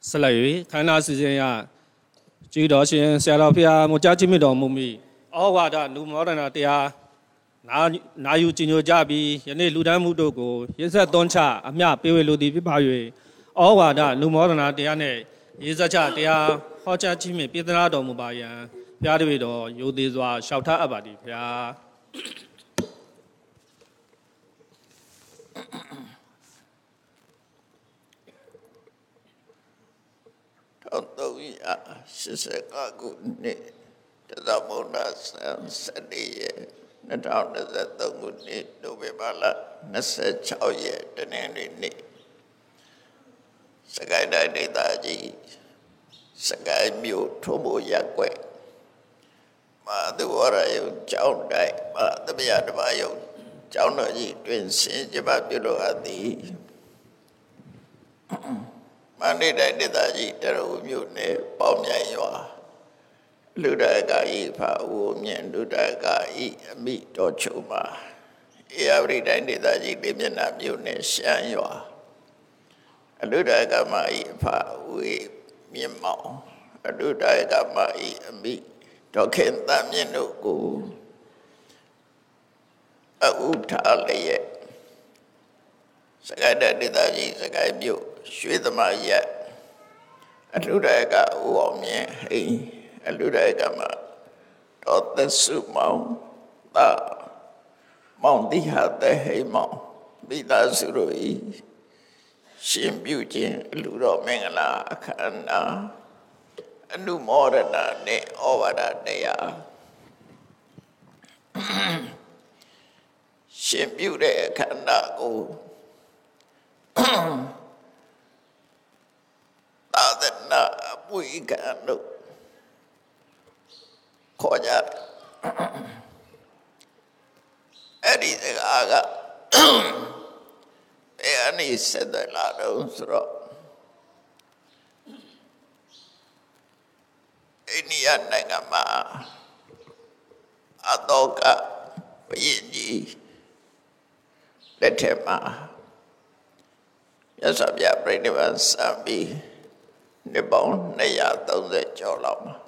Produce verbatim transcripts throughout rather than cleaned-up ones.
ဆက်လက်၍ခန္ဓာစီစဉ်ရကြည်တော်ရှင်ဆရာတော်ဖျားမကြားချင်းမြတ်တော်မူမီဩဝါဒလူမောဒနာတရားနာနာယူကြည်ညိုကြပြီးယနေ့လူတန်းမှုတို့ကိုရစ်ဆက်သွန်းချအမျှပေးဝေလိုသည်ဖြစ်ပါ၍ဩဝါဒလူမောဒနာတရားနှင့်ရစ်ဆက်ချတရားဟောကြားခြင်းဖြင့်ပြည်သနာတော်မူပါယံဖျားတပည့်တော်ယိုသေးစွာလျှောက်ထားအပ်ပါသည်ဖျားတော့ရစစ်စကကုနှစ်တသမုဒ္ဒဆန်စတိရနှစ်ထောင်နှစ်ဆယ်သုံးခုနှစ်နိုဝင်ဘာလနှစ်ဆယ်ခြောက်ရက်တနင်္လာနေ့စကိုင်းတိုင်းဒေသကြီးစကိုင်းမြို့ထုံးဖို့ရက်ွက်မာသူဝရယုံကျောင်းတိုင်းမာတပယတမယုံကျောင်းတော်ကြီးတွင်ဆင်ကြပါပြုလို့အပ်သည်မန္တလေးတိုင်းဒေသကြီးတရဝမြို့နယ်ပေါင်မြိုင်ရွာလူဒကာဤဖာဦးမြင့်လူဒကာဤအမိတော်ချုံမှာအေရဝတီတိုင်းဒေသကြီးလေးမျက်နှာမြို့နယ်ရှမ်းရွာအလူဒကာမဤဖာဦးမြင့်မောင်အလူဒကာမဤအမိတော်ခင်တမြင့်တို့ကိုအဥထားလျက်စကိုင်းတိုင်းဒေသကြီးစကိုင်းမြို့ရွှေသမရက်အလူဒကဦးအောင်မြင့်ဟိအလူဒကမှာတော်သစုမောင်တာမောင်တိဟတဲ့ဟိမောင်မိသားစုတို့ဤရှင်ပြုခြင်းအလူတော်မင်္ဂလာအခမ်းအနားအနုမောဒနာနဲ့ဩဝါဒတရားရှင်ပြုတဲ့အခမ်းအနားကိုသာသနာအပွေကံတို့ခေါ်ကြတယ်အဲ့ဒီစကားကဘယ်အနေဆက်တယ်လားတော့ဆိုတော့အိန္ဒိယနိုင်ငံမှာအတောကဘုရင်ကြီးလက်ထက်မှာမြတ်စွာဘုရားပြိဋိဘံစံပြီးနှစ်ပေါင်းနှစ်ရာသုံးဆယ်ကျော်လောက်မှာ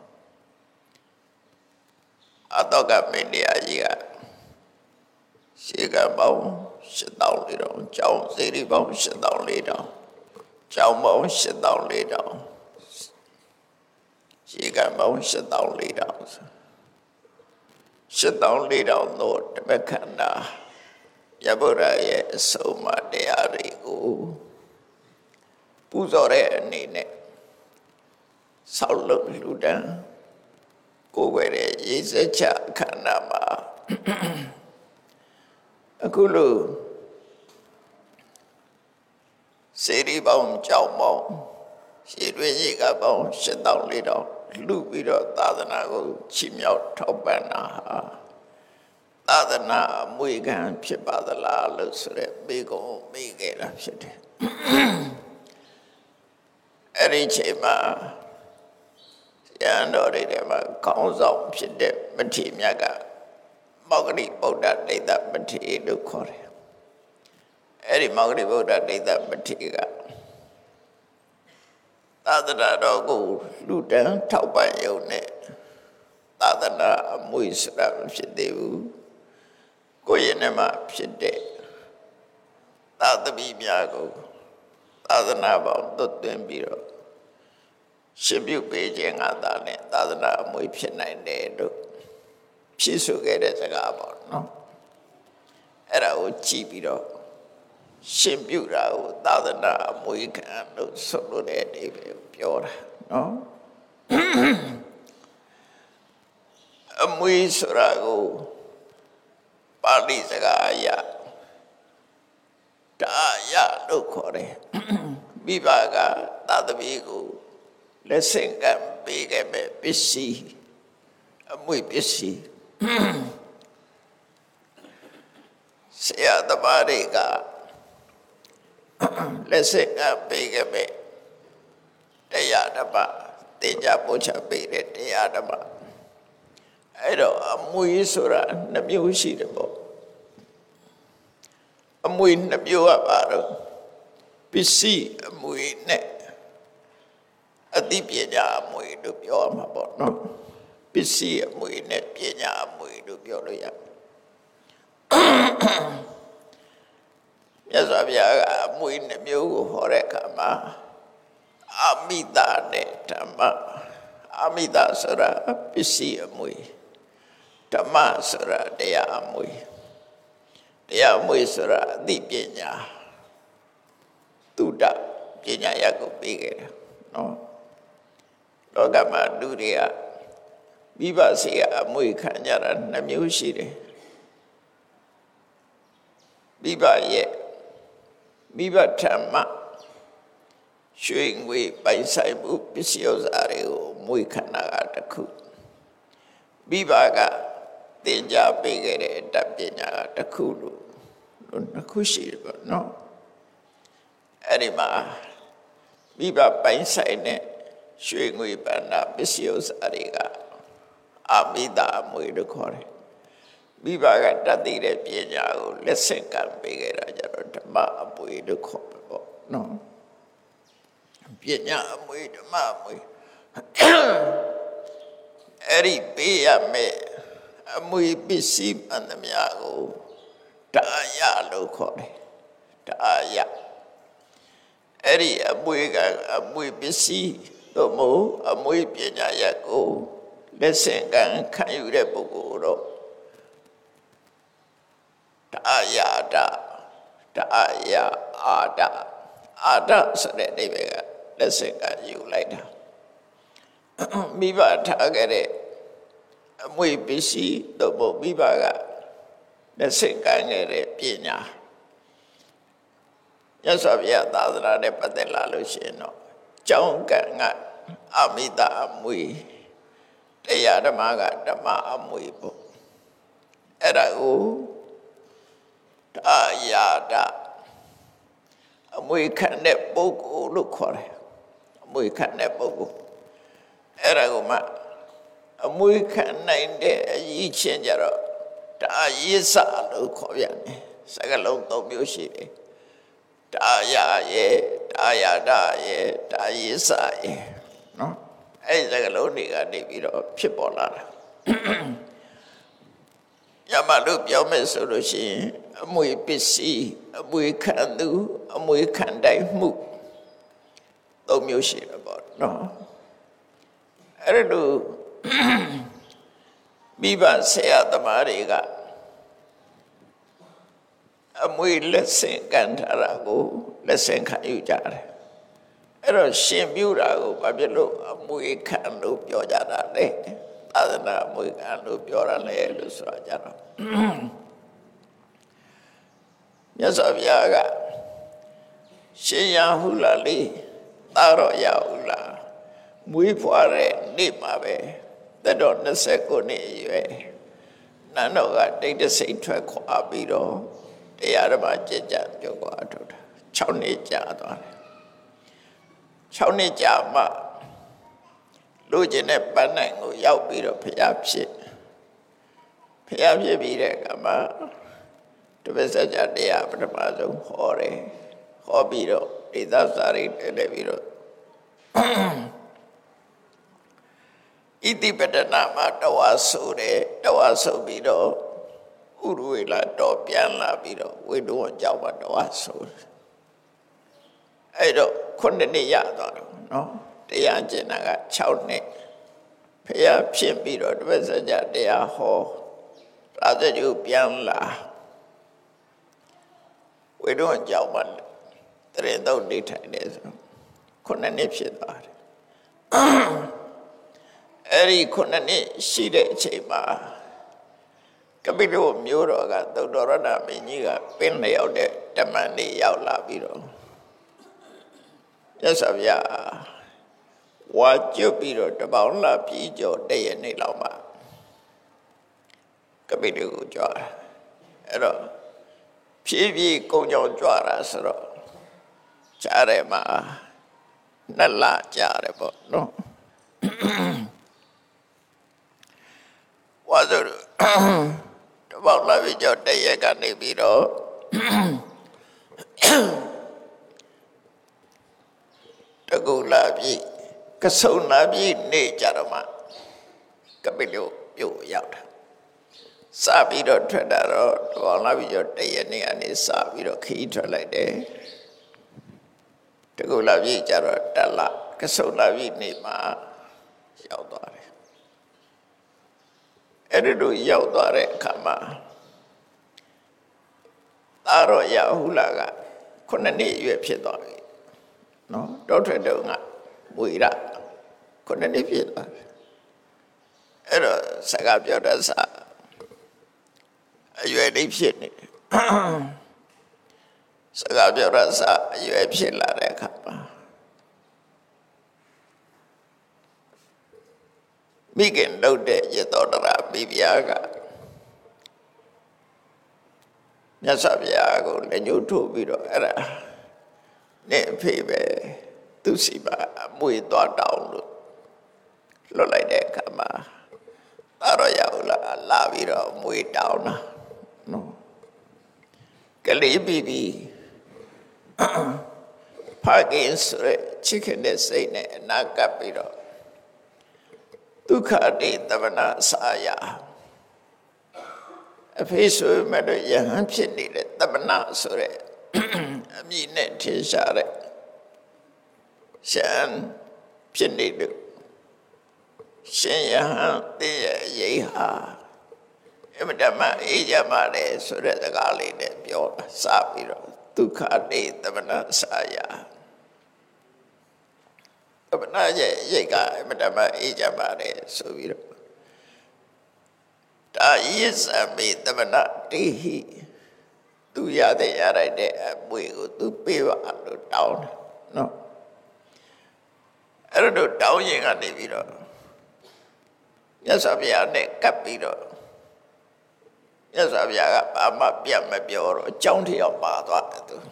အတောကမင်းတရားကြီးကရှေးကပေါင်းရှစ်သောင်းလေးတောင်ကျောင်းစေတီပေါင်းရှစ်သောင်းလေးတောင်ကျောင်းပေါင်းရှစ်သောင်းလေးတောင်ရှေးကပေါင်းရှစ်သောင်းလေးတောင်ရှစ်သောင်းလေးတောင်တို့တမခန္ဓာယဗုဒ္ဓရဲ့အဆုံးအမတရားတွေကိုပူဇော်တဲ့အနေနဲ့ဆောက်လုပ်လူတန်းကိုယ်ွယ်တဲ့ရေစက်ချအခမ်းအနားမှာအခုလိုစေတီပေါင်းကြောင်းပေါင်းရှည်တွင်ရေကပေါင်းရှစ်သောင်းလေးတောင်လူပြီးတော့သာသနာကိုချီးမြှောက်ထောက်ပံ့တာဟာသာသနာအမွေခံဖြစ်ပါသလားလို့ဆိုတဲ့မိကုံမိခဲ့တာဖြစ်တယ်အဲ့ဒီချိန်မှာရန်တော်တွေထဲမှာခေါင်းဆောင်ဖြစ်တဲ့မထေရမြတ်ကမောဂလိဗုဒ္ဓဒိဋ္ဌမထေရလို့ခေါ်တယ်အဲ့ဒီမောဂလိဗုဒ္ဓဒိဋ္ဌမထေရကသာသနာတော်ကိုလူတန်းထောက်ပံ့ရုံနဲ့သာသနာအမွေဆိုတာမဖြစ်သေးဘူးကိုယ့်ရဲ့နဲ့မှဖြစ်တဲ့သာသမီများကိုသာသနာပေါင်းသွတ်သွင်းပြီးတော့ရှင်ပြုပေးခြင်းကသာနဲ့သာသနာအမွေဖြစ်နိုင်တယ်လို့ဖြစ်ဆိုခဲ့တဲ့စကားပေါ့နော်အဲ့ဒါကိုကြည့်ပြီးတော့ရှင်ပြုတာကိုသာသနာအမွေခံလို့ဆိုလို့တဲ့အဓိပ္ပာယ်ပြောတာနော်အမွေဆိုတာကိုပါဠိစကားအရဒါယလို့ခေါ်တယ်မိဘကသာသမီကိုလက်ဆင့်ကမ်းပေးခဲ့မဲ့ပစ္စည်းအမွေပစ္စည်းဆရာသမားတွေကလက်ဆင့်ကမ်းပေးခဲ့မဲ့တရားဓမ္မသင်ကြားပို့ချပေးတဲ့တရားဓမ္မအဲ့တော့အမွေဆိုတာနှမျိုးရှိတယ်ပေါ့အမွေနှမျိုးကပါတော့ပစ္စည်းအမွေနဲ့တိပညာအမွေလို့ပြောရမှာပေါ့နော်ပစ္စည်းအမွေနဲ့ပညာအမွေလို့ပြောလို့ရမြတ်စွာဘုရားကအမွေနှမျိုးကိုဟောတဲ့အခါမှာအမိတာနဲ့ဓမ္မအမိတာဆိုတာပစ္စည်းအမွေဓမ္မဆိုတာတရားအမွေတရားအမွေဆိုတာအသိပညာသုတပညာရကိုပေးခဲ့တယ်နော်လောကမှာလူတွေကမိဘစီကအမွေခံကြတာနှမျိုးရှိတယ်မိဘရဲ့မိဘဓမ္မရွှေငွေပိုင်ဆိုင်မှုပစ္စည်းဥစ္စာတွေကိုမွေခံတာကတစ်ခုမိဘကသင်ကြားပေးခဲ့တဲ့တတ်ပညာကတစ်ခုလို့နှစ်ခုရှိတယ်ပေါ့နော်အဲ့ဒီမှာမိဘပိုင်ဆိုင်တဲ့ရွှေငွေပန္နာပစ္စည်းဥစ္စာတွေကအမိတာအမွေလို့ခေါ်တယ်မိဘကတတ်သိတဲ့ပညာကိုလက်ဆင့်ကမ်းပေးခဲ့တာကြတော့ဓမ္မအမွေလို့ခေါ်တယ်ပေါ့နော်ပညာအမွေဓမ္မအမွေအဲ့ဒီပေးရမယ်အမွေပစ္စည်းမှန်သမျှကိုတရားရလို့ခေါ်တယ်တရားရအဲ့ဒီအမွေကအမွေပစ္စည်းတို့မို့အမွေပညာရကိုလက်ဆင့်ကမ်းခံယူတဲ့ပုဂ္ဂိုလ်တော့တရားရတာတရားရအာဒအာဒဆိုတဲ့အိဗေကလက်ဆင့်ကမ်းယူလိုက်တာမိဘထားခဲ့တဲ့အမွေပစ္စည်းတို့မို့မိဘကလက်ဆင့်ကမ်းခဲ့တဲ့ပညာရသော်ပြသာသနာနဲ့ပတ်သက်လာလို့ရှိရင်တော့ကျောင်းကံကအမိတာအမွေတရားဓမ္မကဓမ္မအမွေပေါ့အဲ့ဒါကိုတရားရတာအမွေခံတဲ့ပုဂ္ဂိုလ်လို့ခေါ်တယ်အမွေခံတဲ့ပုဂ္ဂိုလ်အဲ့ဒါကိုမှအမွေခံနိုင်တဲ့အရေးချင်းကြတော့တရားရည်စလို့ခေါ်ပြန်တယ်စကားလုံးသုံးမျိုးရှိတယ်တရားရရဲ့တရားရတာရဲ့တရားရည်စရဲ့နော်အဲ့ဒီစကားလုံးတွေကနေပြီးတော့ဖြစ်ပေါ်လာတာညမလို့ပြောမယ်ဆိုလို့ရှိရင်အမွေပစ္စည်းအမွေခံသူအမွေခံတိုင်းမှုသုံးမျိုးရှိတယ်ပေါ့နော်အဲ့ဒါလို့မိဘဆရာသမားတွေကအမွေလက်ဆင့်ကမ်းထားတာကိုလက်ဆင့်ခံယူကြတယ်အဲ့တော့ရှင်ပြုတာကိုဘာဖြစ်လို့အမွေခံလို့ပြောကြတာလဲသာသနာအမွေခံလို့ပြောရလဲလို့ဆိုတာကြတော့မြတ်စွာဘုရားကရှင်ရဟုလားလေသာတော့ရဟုလားမွေးဖွားတဲ့နေ့မှာပဲသက်တော်နှစ်ဆယ်ကိုနှစ်အရွယ်နန်းတော်ကတိတ်တဆိတ်ထွက်ခွာပြီးတော့တရားဓမ္မကျင့်ကြံပြောကွာထုတ်တာ၆နှစ်ကြာသွားတယ်၆နှစ်ကြာမှလူကျင်တဲ့ပန်းနိုင်ကိုရောက်ပြီးတော့ဖျားဖြစ်ဖျားဖြစ်ပြီးတဲ့အခါမှာတပည့်စကြာတရားပထမဆုံးဟောတယ်ဟောပြီးတော့ဒေသစာရိတ်တက်ပြီးတော့ဣတိပတနာမှာတဝါဆိုတယ်တဝါဆိုပြီးတော့ဥရဝေလာတော့ပြန်လာပြီးတော့ဝိတုံကြောင့်မှာတဝါဆိုတယ်အဲ့တော့ခုနှစ်နှစ်ရသွားတော့နော်တရားကျင့်တာက၆နှစ်ဖျားဖြစ်ပြီးတော့တပည့်စကြာတရားဟောရာဇဂုပြန်လာဝိတုံကြောင့်မှာတရင်တော့နေထိုင်တယ်ဆိုခုနှစ်နှစ်ဖြစ်သွားတယ်အဲ့ဒီခုနှစ်နှစ်ရှိတဲ့အချိန်မှာကပိတုမျိုးတော်ကသုတ္တရဏမင်းကြီးကပင်လျောက်တဲ့တမန်လေးရောက်လာပြီးတော့မြတ်စွာဘုရားဝါကျွတ်ပြီးတော့တပေါင်းလာပြီးကြောတည့်ရနေလောက်မှာကပိတုကိုကြွားအဲ့တော့ဖြည်းဖြည်းကုံကြောင်ကြွားတာဆိုတော့ကြားတယ်မှာနှစ်လကြားတယ်ပေါ့နော်ဝါဆိုတပေါက်လာပြီးကြောတည့်ရကနေပြီးတော့တကူလာပြီးကဆုံနာပြီနေကြတော့မှကပိလုပြုတ်ရောက်တာစပြီးတော့ထွက်တာတော့တော်လာပြီးတော့တရနေ့ကနေစပြီးတော့ခီးထွက်လိုက်တယ်တကူလာပြီကြတော့တက်လာကဆုံနာပြီနေမှာရောက်သွားတယ်အဲ့ဒီလိုရောက်သွားတဲ့အခါမှာသာရောရဟုလာကခုနှစ်နှစ်ရွယ်ဖြစ်သွားပြီနော်တောထွက်တုန်းကမွေရခုနှစ်နှစ်ဖြစ်သွားတယ်အဲ့တော့စကားပြောတဲ့စာအရွယ်လေးဖြစ်နေတယ်စကားပြောတဲ့စာအရွယ်ဖြစ်လာတဲ့အခါမှာမိခင်လုပ်တဲ့ရသောတရာမိဖုရားကမြတ်စွာဘုရားကိုလက်ညှိုးထိုးပြီးတော့အဲ့ဒါနဲ့အဖေပဲသူစီပါအမွေသွားတောင်းလို့လွတ်လိုက်တဲ့အခါမှာသာရောရောက်လာလာပြီးတော့မွေတောင်းတာနော်ကလေးပြီးပြီးဖခင်ဆိုတဲ့ချစ်ခင်တဲ့စိတ်နဲ့အနာကပ်ပြီးတော့ဒုက္ခတိတမနာစာယအဖေဆိုမဲ့တော့ယဟန်ဖြစ်နေတဲ့တမနာဆိုတဲ့အမည်နဲ့ထင်ရှားတဲ့ရှမ်းဖြစ်နေတဲ့ရှင်ယဟန်တည်းရဲ့ရိဟာအမတမအေးကြပါလေဆိုတဲ့စကားလေးနဲ့ပြောတာစပြီးတော့ဒုက္ခတိတမနာစာယတမနာရဲ့ရိကအမတမအေးကြပါလေဆိုပြီးတော့ဒါယစ္ဆမေတမနာတိဟိသူရတဲ့ရလိုက်တဲ့အမွေကိုသူပေးပါလို့တောင်းတယ်နော်အဲ့တော့တောင်းရင်ကနေပြီးတော့မြတ်စွာဘုရားနဲ့ကပ်ပြီးတော့မြတ်စွာဘုရားကဘာမှပြတ်မပြောတော့အကြောင်းတရားပါသွားတယ်သူ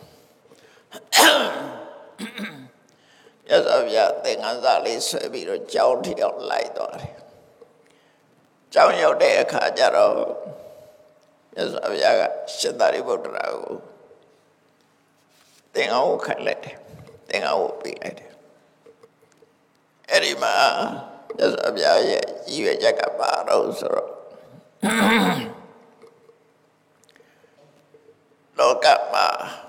မြတ်စွာဘုရားသင်္ကန်းစာလေးဆွဲပြီးတော့ကြောင်းတရားလိုက်သွားတယ်ကြောင်းရောက်တဲ့အခါကျတော့မြတ်စွာဘုရားကရှင်သာရိပုတ္တရာကိုသင်္ကန်းကိုခိုင်းလိုက်တယ်သင်္ကန်းကိုပေးလိုက်တယ်အဲ့ဒီမှာမြတ်စွာဘုရားရဲ့ရည်ရွယ်ချက်ကပါတော့ဆိုတော့လောကမှာ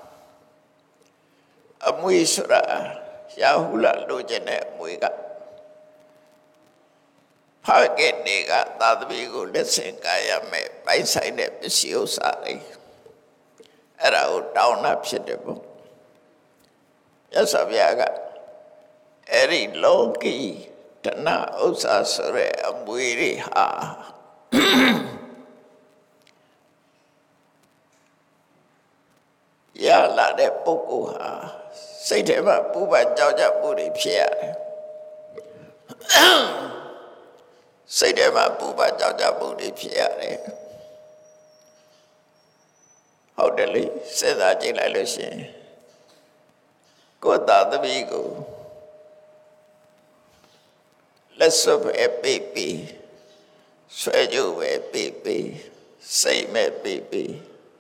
အမွေဆိုတာရာဟုလလိုချင်တဲ့အမွေကဖခင်တွေကသာသမီကိုလက်ဆင့်ကမ်းရမယ်ပိုင်ဆိုင်တဲ့ပစ္စည်းဥစ္စာတွေအဲ့ဒါကိုတောင်းတာဖြစ်တယ်ပေါ့မြတ်စွာဘုရားကအဲ့ဒီလောကီတဏှဥစ္စာဆိုတဲ့အမွေတွေဟာရလာတဲ့ပုဂ္ဂိုလ်ဟာစိတ်ထဲမှာပူပန်ကြောက်ကြမှုတွေဖြစ်ရတယ်စိတ်ထဲမှာပူပန်ကြောက်ကြမှုတွေဖြစ်ရတယ်ဟုတ်တယ်လေစဉ်းစားကြည့်လိုက်လို့ရှိရင်ကိုယ်သားသမီးကိုလက်စွပ်ပဲပေးပေးဆွဲကြိုးပဲပေးပေးစိတ်မဲ့ပေးပေး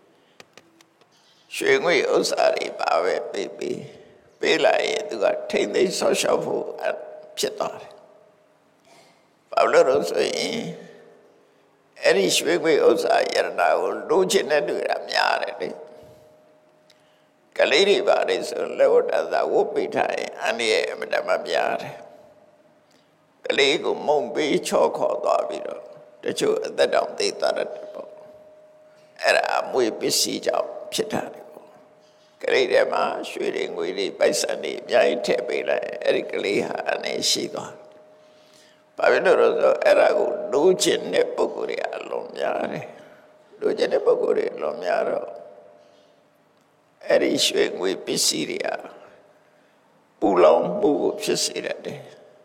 ရွှေငွေဥစ္စာတွေပါပဲပေးပေးပေးလိုက်ရင်သူကထိမ့်သိမ်းဆောက်ရှောက်ဖို့ဖြစ်သွားတယ်ဘာလို့လဲဆိုရင်အဲ့ဒီရွှေငွေဥစ္စာယရနာကိုလိုချင်တဲ့တွေကများတယ်လေကလေးတွေပါတယ်ဆိုလက်ဝတ်တသာဝတ်ပိထားရင်အန္တရာယ်အမြဲတမ်းများတယ်ကလေးကိုမုံပေးချော့ခေါ်သွားပြီးတော့တချို့အသက်တောင်သိသွားတယ်ပေါ့အဲ့ဒါအမွေပစ္စည်းကြောင့်ဖြစ်တာလေပေါ့ကလေးတွေမှာရွှေတွေငွေတွေပိုက်ဆံတွေအများကြီးထည့်ပေးလိုက်အဲ့ဒီကလေးဟာအနေရှိသွားဘာဖြစ်လို့လဲဆိုအဲ့ဒါကိုလိုချင်တဲ့ပုဂ္ဂိုလ်တွေအလုံးများတယ်လိုချင်တဲ့ပုဂ္ဂိုလ်တွေအလုံးများတော့အဲ့ဒီရွှေငွေပစ္စည်းတွေကပူလောင်မှုကိုဖြစ်စေတတ်တယ်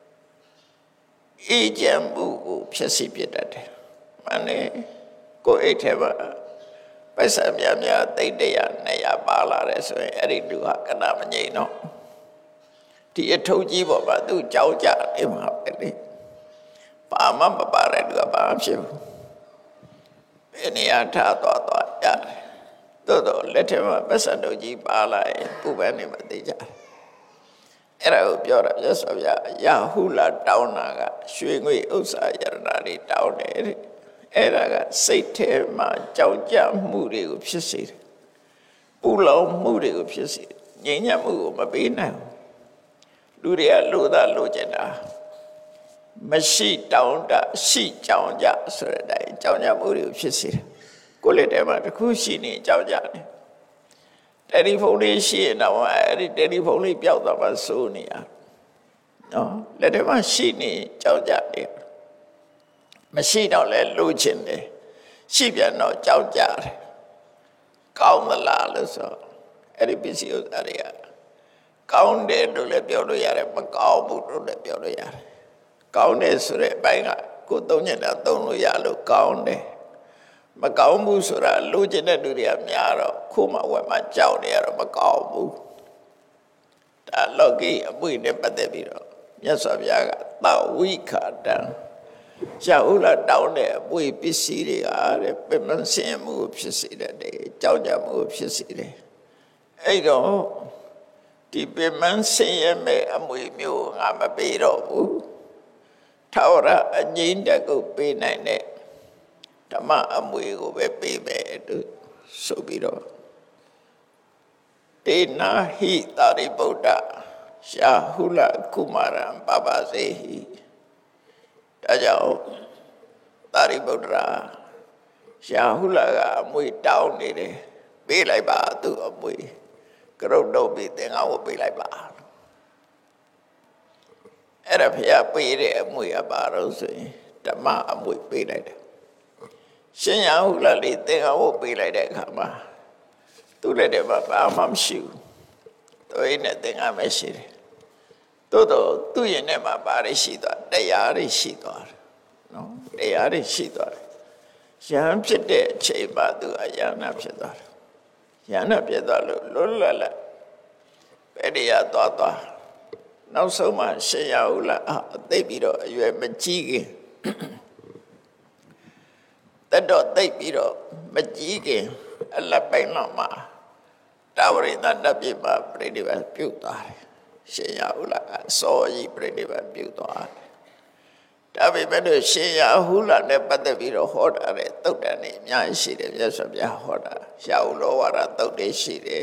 အေးချမ်းမှုကိုဖြစ်စေပြတတ်တယ်။မှန်တယ်ကိုယ်အိတ်ထဲမှာပိုက်ဆံများများသိမ့်တရနဲ့ရပါလာတယ်ဆိုရင်အဲ့ဒီလူဟာကနာမငြိမ်တော့ဒီအထုပ်ကြီးပေါ်မှာသူကြောက်ကြနေမှာပဲလေဘာမှမပါတဲ့လူကဘာမှဖြစ်ဘူးဘယ်နေရာထားသွားသွားရတယ်သို့တော့လက်ထဲမှာပိုက်ဆံတို့ကြီးပါလာရင်ပူပန်နေမှသိကြတယ်အဲ့ဒါကိုပြောတာမြတ်စွာဘုရားရာဟုလတောင်းတာကရွှေငွေဥစ္စာယရဏတွေတောင်းတယ်တဲ့အဲ့ဒါကစိတ်ထဲမှာကြောက်ကြမှုတွေကိုဖြစ်စေတယ်ပူလောင်မှုတွေကိုဖြစ်စေတယ်ငြိမ်းချမ်းမှုကိုမပေးနိုင်ဘူးလူတွေကလိုသာလိုချင်တာမရှိတောင်းတရှိကြောင်ကြဆိုတဲ့အတိုင်းကြောင်ကြမှုတွေကိုဖြစ်စေတယ်ကိုယ်လက်ထဲမှာတစ်ခုရှိနေကြောင်ကြတယ်တယ်လီဖုန်းလေးရှိရင်တော့အဲ့ဒီတယ်လီဖုန်းလေးပျောက်သွားမှစိုးနေရနော်လက်ထဲမှာရှိနေကြောင်ကြတယ်မရှိတော့လဲလိုချင်တယ်ရှိပြန်တော့ကြောက်ကြတယ်ကောင်းမလားလို့ဆိုအဲ့ဒီပစ္စည်းဥစ္စာတွေကကောင်းတယ်လို့လည်းပြောလို့ရတယ်မကောင်းဘူးလို့လည်းပြောလို့ရတယ်ကောင်းတယ်ဆိုတဲ့အပိုင်းကကိုယ်သုံးညတာသုံးလို့ရလို့ကောင်းတယ်မကောင်းဘူးဆိုတာလိုချင်တဲ့လူတွေကများတော့ခုမှဝက်မှကြောက်နေရတော့မကောင်းဘူးဒါလောကီအပွေနဲ့ပတ်သက်ပြီးတော့မြတ်စွာဘုရားကသဝိခာတံရှာဥလာတောင်းတဲ့အပွေပစ္စည်းတွေကတဲ့ပြမစင်မှုဖြစ်စေတဲ့ကြောက်ကြမှုဖြစ်စေတယ်အဲ့တော့ဒီပြမစင်ရမယ့်အမွေမျိုးငါမပေးတော့ဘူးထာဝရအငြိမ့်တက်ကိုပေးနိုင်တဲ့ဓမ္မအမွေကိုပဲပေးမယ်လို့ဆိုပြီးတော့တေနာဟိတာရိပုတ္တရှာဟုလကုမာရံပပစေဟိဒါကြောင့်တာရိပုတ္တရာရှာဟုလကအမွေတောင်းနေတယ်ပေးလိုက်ပါသူ့အမွေကရုတ်တော့ပြီးသင်္ကန်းကိုပေးလိုက်ပါအဲ့ဒါဖျားပေးတဲ့အမွေအပါတော့ဆိုရင်ဓမ္မအမွေပေးလိုက်တယ်ရှင်ရဟုလလေးသင်္ကန်းကိုပေးလိုက်တဲ့အခါမှာသူ့လက်ထဲမှာဘာမှမရှိဘူးသူ့ရဲ့နဲ့သင်္ကန်းပဲရှိတယ်သို့တော့သူ့ရဲ့နဲ့မှာဘာတွေရှိသွားတရားတွေရှိသွားတယ်နော်တရားတွေရှိသွားတယ်ယဟန်ဖြစ်တဲ့အချိန်မှာသူအယဟန်ဖြစ်သွားတယ်ယဟန်ဖြစ်သွားလို့လွတ်လပ်လပ်ပဲတရားသွားသွားနောက်ဆုံးမှရှင်ရဟုလအသိပြီးတော့အရွယ်မကြီးခင်တတ်တော့သိပြီးတော့မကြီးခင်အလပိုင်းလောက်မှာတာဝရိတတပြိပါပြိဋိဘပြုတ်သွားတယ်ရှင်ရဟုလအစောကြီးပြိဋိဘပြုတ်သွားတယ်ဒါပေမဲ့လို့ရှင်ရဟုလနဲ့ပတ်သက်ပြီးတော့ဟောတာတဲ့သုတ်တန်နေအများကြီးရှိတယ်မြတ်စွာဘုရားဟောတာရှာဟုလောဝါဒသုတ်တွေရှိတယ်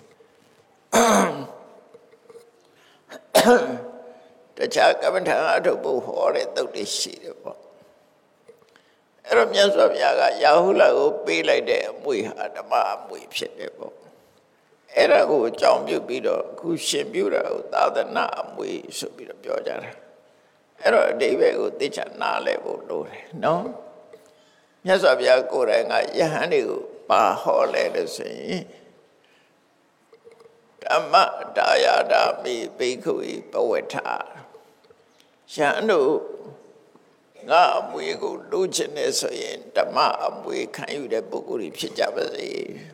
တခြားကမ္မထာအထုပ်ဖို့ဟောတဲ့သုတ်တွေရှိတယ်ပေါ့အဲ့တော့မြတ်စွာဘုရားကရာဟုလကိုပေးလိုက်တဲ့အမွေဟာဓမ္မအမွေဖြစ်တယ်ပေါ့အဲ့ဒါကိုအကြောင်းပြုပြီးတော့အခုရှင်ပြုတာကိုသာသနာအမွေဆိုပြီးတော့ပြောကြတာအဲ့တော့အတိဘယ်ကိုသိချာနားလဲဖို့လိုတယ်နော်မြတ်စွာဘုရားကိုယ်တိုင်ကယဟန်တွေကိုပါဟောလဲလို့ဆိုရင်ဓမ္မဒါယတာမိဘိက္ခုပဝဋ္ဌာယဟန်တို့ငါအမွေကိုလိုချင်နေဆိုရင်ဓမ္မအမွေခံယူတဲ့ပုဂ္ဂိုလ်ဖြစ်ကြပါစေ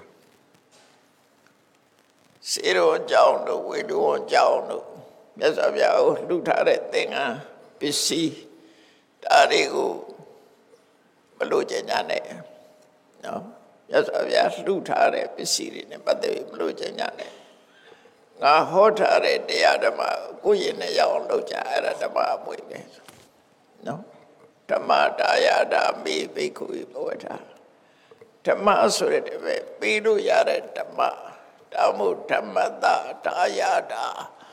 စေရောကြောင့်တို့ဝေဒုံကြောင့်တို့မြတ်စွာဘုရားကိုလှူထားတဲ့သင်္ကန်းပစ္စည်းဒါတွေကိုမလိုချင်ကြနဲ့နော်မြတ်စွာဘုရားလှူထားတဲ့ပစ္စည်းတွေနဲ့ပတ်သက်ပြီးမလိုချင်ကြနဲ့ငါဟောထားတဲ့တရားဓမ္မကိုယ့်ရင်နဲ့ရအောင်လုပ်ကြအဲ့ဒါဓမ္မအမွေပဲနော်ဓမ္မဒါယတာမိဘိက္ခုဘဝတာဓမ္မဆိုတဲ့ပဲပြီးလို့ရတဲ့ဓမ္မဒါမို့ဓမ္မတာဒါယတာ